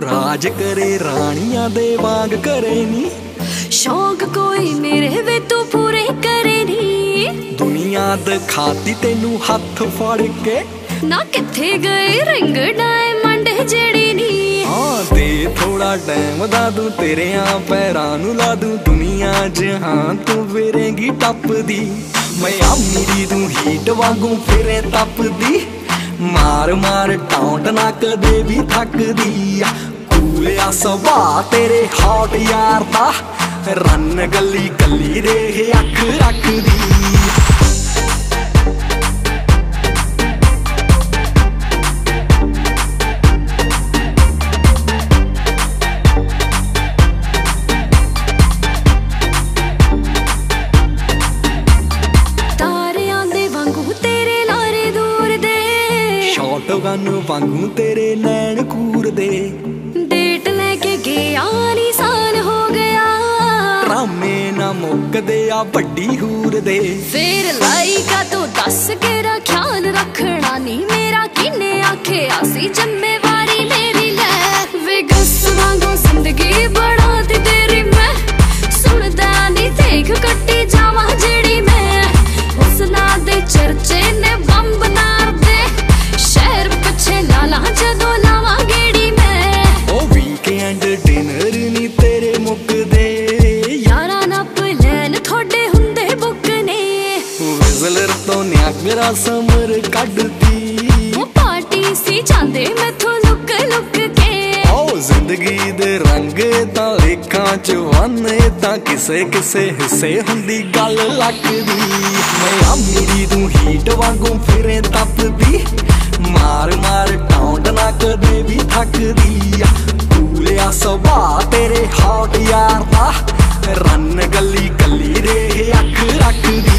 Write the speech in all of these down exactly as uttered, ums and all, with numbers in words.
राज करे रानियां दे वांग करे नी। शौक कोई मेरे वे तू पूरे करे नी। दुनिया दिखाती तेनू हथ फड़ के ना किथे गए रिंग डायमंड जेड़ी नी। हाँ दे थोड़ा टाइम दा दूं तेरे पैरां नू ला दूं। दुनिया जहां तू फिरेंगी टपदी, मैं अमीरी तू हीट वांगू फिरे तपदी। मार मार टाउट ना कदे भी थकदी। कूलिया सवा तेरे हॉट यार दा, रन गली गली दे अख रखदी। गन वांगू तेरे नैन कूर दे। डेट लेके गया निशान हो गया। ड्रामे ना मुकदे आ बड़ी हूर दे। फिर लाइका तो दस के ख्याल रखना नी मेरा किने आखे आसी जिम्मेवारी मेरी ले। वे गस वांगू जिंदगी बड़ा दी तेरी मैं, सुनदा नी देख कट्टी जावा जेड़ी मैं। हुस्ना दे चर्चे ने बंब नार दे, शहर पीछे लाला जदों लावा गेड़ी मैं। ओ वीकेंड डिनर नी तेरे मुकदे, यारा नप लैन थोड़े हुंदे बुक ने। विज़लर तो न्यागरा समर कड्डदी, वो पार्टी सी जांदे मैथों लुक लुक के। ओ जिंदगी दे रंग तां लेखां च वन्ने तां किसे किसे हिस्से हुंदी गल लगदी। मैं अमीरी तू हीट वांगू फिरे तपदी। मार मार टाउट ना कदे भी थकदी। कूलिया सवा तेरे हॉट यार दा, रन गली गली दे अख रखदी।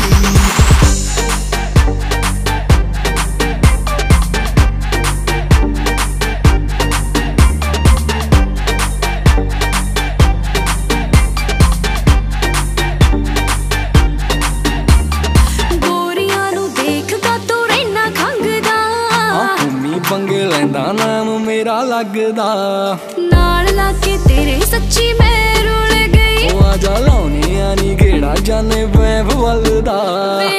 पंगे लैंदा नाम मेरा लगदा, नाल लाके तेरे सच्ची मैं रुल गई। ओ आजा लाउने आनी गेड़ा जाने वैभ वलदा।